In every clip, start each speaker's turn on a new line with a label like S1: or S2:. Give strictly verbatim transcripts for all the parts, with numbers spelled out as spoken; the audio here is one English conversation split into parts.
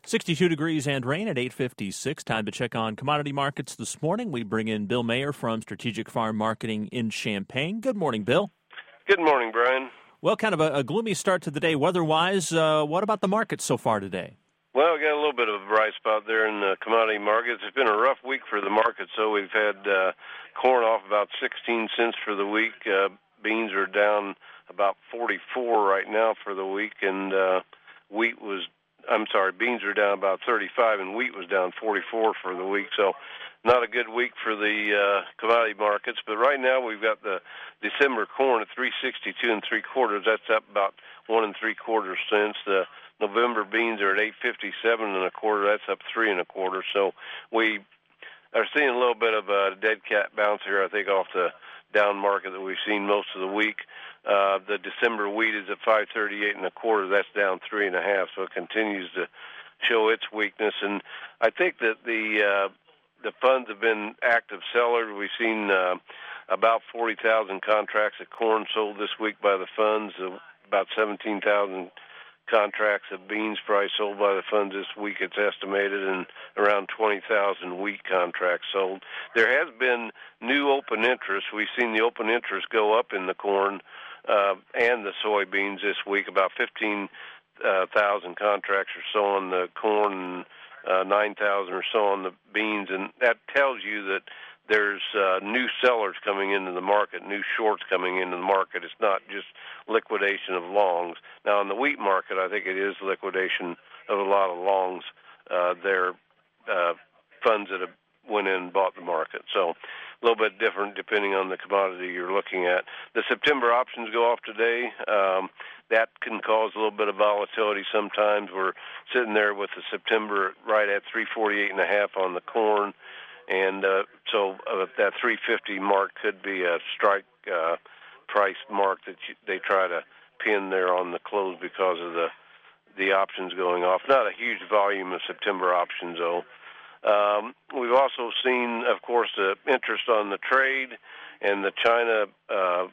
S1: sixty-two degrees and rain at eight fifty-six. Time to check on commodity markets this morning. We bring in Bill Mayer from Strategic Farm Marketing in Champaign. Good morning, Bill.
S2: Good morning, Brian.
S1: Well, kind of a, a gloomy start to the day weather-wise. Uh, what about the market so far today?
S2: Well, we got a little bit of a bright spot there in the commodity markets. It's been a rough week for the market, so we've had uh, corn off about sixteen cents for the week. Uh, beans are down about forty-four right now for the week, and uh, wheat was, I'm sorry, beans are down about thirty-five, and wheat was down forty-four for the week. So not a good week for the uh, commodity markets. But right now we've got the December corn at three sixty-two and three quarters. That's up about one and three quarters cents. The November beans are at eight fifty-seven and a quarter. That's up three and a quarter. So we are seeing a little bit of a dead cat bounce here, I think, off the down market that we've seen most of the week. Uh, the December wheat is at five thirty-eight and a quarter. That's down three and a half. So it continues to show its weakness. And I think that the uh, the funds have been active sellers. We've seen uh, about forty thousand contracts of corn sold this week by the funds. Uh, about seventeen thousand contracts of beans probably sold by the funds this week, it's estimated, and around twenty thousand wheat contracts sold. There has been new open interest. We've seen the open interest go up in the corn uh, and the soybeans this week, about fifteen thousand contracts or so on the corn, and uh, nine thousand or so on the beans, and that tells you that there's uh, new sellers coming into the market, new shorts coming into the market. It's not just liquidation of longs. Now, in the wheat market, I think it is liquidation of a lot of longs. Uh, they're uh, funds that have went in and bought the market. So a little bit different depending on the commodity you're looking at. The September options go off today. Um, that can cause a little bit of volatility sometimes. We're sitting there with the September right at three forty-eight and a half on the corn. And uh, so uh, that three fifty mark could be a strike uh, price mark that you, they try to pin there on the close because of the the options going off. Not a huge volume of September options, though. Um, we've also seen, of course, the interest on the trade and the China uh,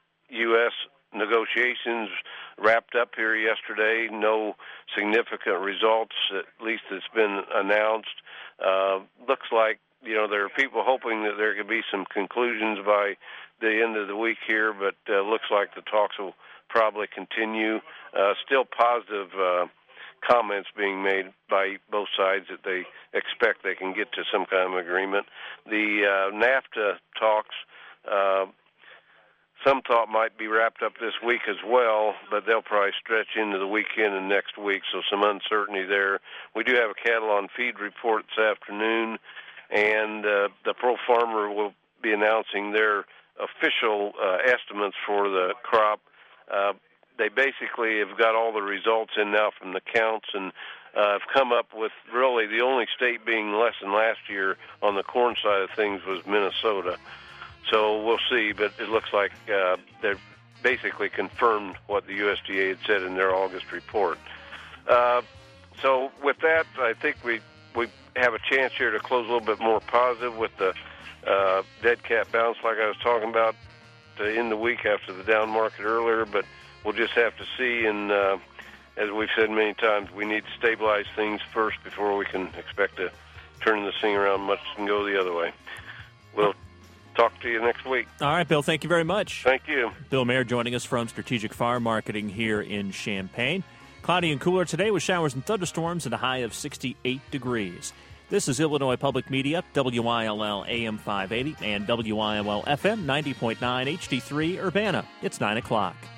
S2: U S negotiations wrapped up here yesterday. No significant results, at least it's been announced. Uh, looks like You know, there are people hoping that there could be some conclusions by the end of the week here, but uh, looks like the talks will probably continue. Uh, still positive uh, comments being made by both sides that they expect they can get to some kind of agreement. The uh, NAFTA talks, uh, some thought might be wrapped up this week as well, but they'll probably stretch into the weekend and next week, so some uncertainty there. We do have a cattle on feed report this afternoon, and uh, the Pro Farmer will be announcing their official uh, estimates for the crop. Uh, they basically have got all the results in now from the counts and uh, have come up with really the only state being less than last year on the corn side of things was Minnesota. So we'll see, but it looks like uh, they've basically confirmed what the U S D A had said in their August report. Uh, so with that, I think we we have a chance here to close a little bit more positive with the uh, dead cat bounce like I was talking about to end the week after the down market earlier, but we'll just have to see, and uh, as we've said many times, we need to stabilize things first before we can expect to turn this thing around much and go the other way. We'll talk to you next week.
S1: All right, Bill, thank you very much.
S2: Thank you.
S1: Bill Mayer joining us from Strategic Farm Marketing here in Champaign. Cloudy and cooler today with showers and thunderstorms and a high of sixty-eight degrees. This is Illinois Public Media, W I L L A M five eighty and W I L L F M ninety point nine H D three Urbana. It's nine o'clock.